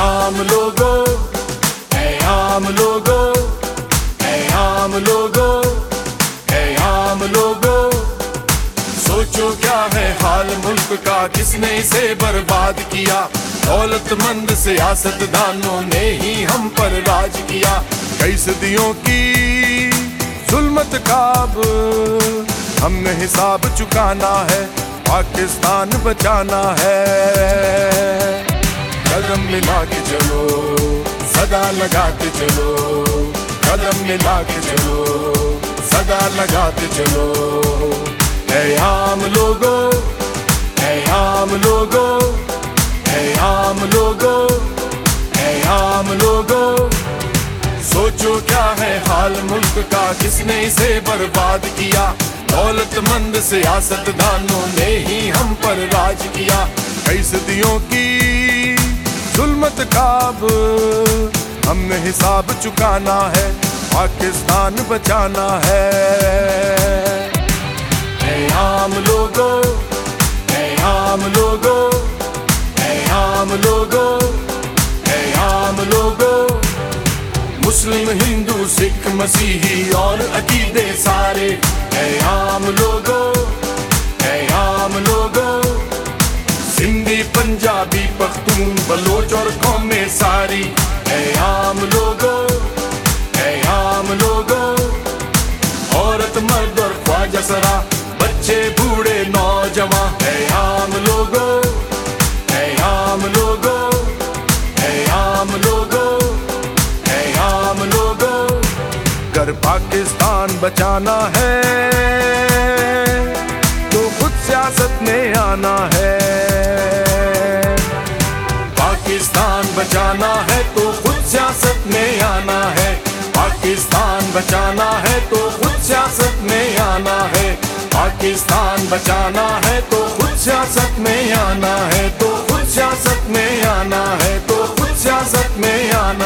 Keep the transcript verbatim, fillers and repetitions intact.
आम लोगों, ऐ आम लोगों, ऐ आम लोगों, ऐ आम लोगों, सोचो क्या है हाल मुल्क का, किसने इसे बर्बाद किया। दौलतमंद सियासतदानों ने ही हम पर राज किया। कई सदियों की जुल्मत का अब हमने हिसाब चुकाना है, पाकिस्तान बचाना है। कदम मिला के चलो, सदा लगाते चलो, कदम मिला के चलो, सदा लगाते चलो। ऐ आम लोगों, ऐ आम लोगों, ऐ आम लोगों, ऐ आम लोगों, सोचो क्या है हाल मुल्क का, किसने इसे बर्बाद किया। दौलतमंद सियासतदानों ने ही हम पर राज किया। कई सदियों की जुल्मत का अब हमने हिसाब चुकाना है, पाकिस्तान बचाना है। ऐ आम लोगों, ऐ आम लोगों, ऐ आम लोगों, ऐ आम लोगों, मुस्लिम हिंदू सिख मसीही और अकीदे सारे। ऐ आम लोगों, ऐ आम लोगों, सिंधी पंजाबी पख्तून बलोच और कौमें सारी। ऐ आम लोगों, ऐ आम लोगों, औरत मर्द और ख्वाजा सरा, बच्चे बूढ़े नौजवान। ऐ आम लोगों, ऐ आम लोगों, ऐ आम लोगों, ऐ आम लोगों, अगर पाकिस्तान बचाना है तो खुद सियासत में आना है। पाकिस्तान बचाना है तो खुद सियासत में आना है। पाकिस्तान बचाना है तो खुद सियासत में आना है। पाकिस्तान बचाना है तो खुद सियासत में आना है। तो खुद सियासत में आना है। तो खुद सियासत में आना